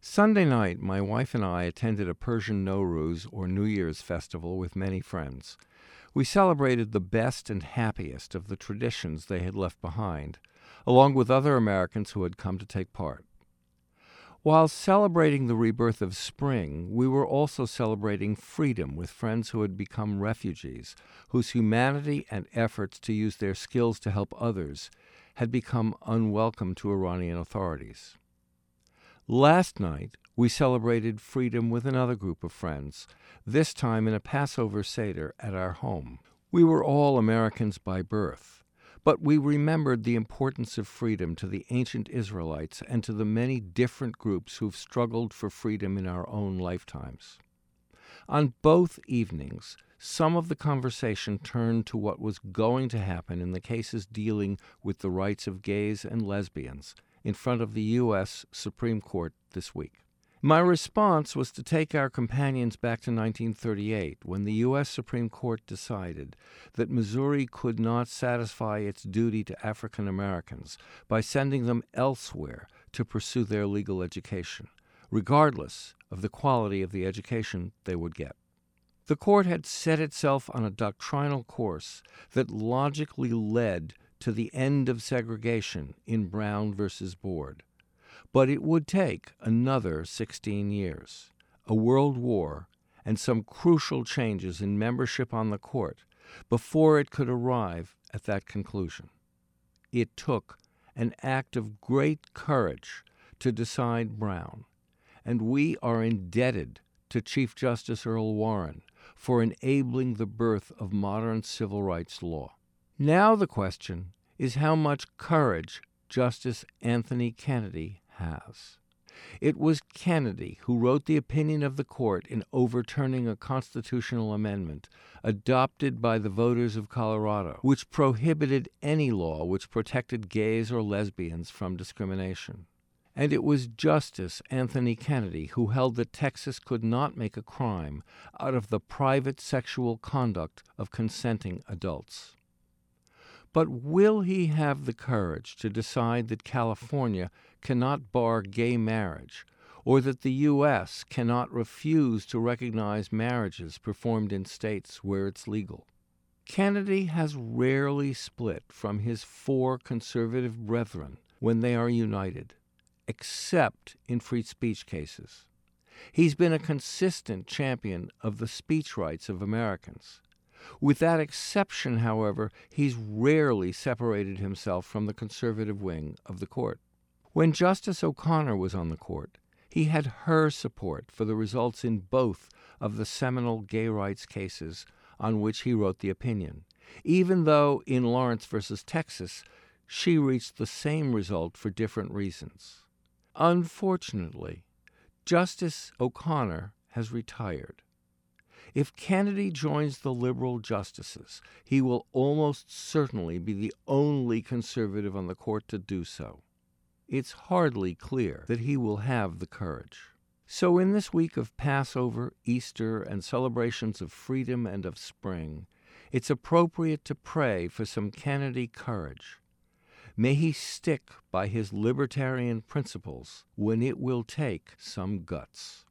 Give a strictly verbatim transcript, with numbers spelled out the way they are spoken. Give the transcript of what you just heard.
Sunday night, my wife and I attended a Persian Nowruz, or New Year's festival, with many friends. We celebrated the best and happiest of the traditions they had left behind, along with other Americans who had come to take part. While celebrating the rebirth of spring, we were also celebrating freedom with friends who had become refugees, whose humanity and efforts to use their skills to help others had become unwelcome to Iranian authorities. Last night, we celebrated freedom with another group of friends, this time in a Passover Seder at our home. We were all Americans by birth, but we remembered the importance of freedom to the ancient Israelites and to the many different groups who've struggled for freedom in our own lifetimes. On both evenings, some of the conversation turned to what was going to happen in the cases dealing with the rights of gays and lesbians in front of the U S Supreme Court this week. My response was to take our companions back to nineteen thirty-eight, when the U S Supreme Court decided that Missouri could not satisfy its duty to African Americans by sending them elsewhere to pursue their legal education, regardless of the quality of the education they would get. The court had set itself on a doctrinal course that logically led to the end of segregation in Brown versus Board. But it would take another sixteen years, a world war, and some crucial changes in membership on the court before it could arrive at that conclusion. It took an act of great courage to decide Brown, and we are indebted to Chief Justice Earl Warren for enabling the birth of modern civil rights law. Now the question is how much courage Justice Anthony Kennedy has. It was Kennedy who wrote the opinion of the court in overturning a constitutional amendment adopted by the voters of Colorado, which prohibited any law which protected gays or lesbians from discrimination. And it was Justice Anthony Kennedy who held that Texas could not make a crime out of the private sexual conduct of consenting adults. But will he have the courage to decide that California cannot bar gay marriage, or that the U S cannot refuse to recognize marriages performed in states where it's legal? Kennedy has rarely split from his four conservative brethren when they are united, except in free speech cases. He's been a consistent champion of the speech rights of Americans. With that exception, however, he's rarely separated himself from the conservative wing of the court. When Justice O'Connor was on the court, he had her support for the results in both of the seminal gay rights cases on which he wrote the opinion, even though in Lawrence versus Texas, she reached the same result for different reasons. Unfortunately, Justice O'Connor has retired. If Kennedy joins the liberal justices, he will almost certainly be the only conservative on the court to do so. It's hardly clear that he will have the courage. So in this week of Passover, Easter, and celebrations of freedom and of spring, it's appropriate to pray for some Kennedy courage. May he stick by his libertarian principles when it will take some guts.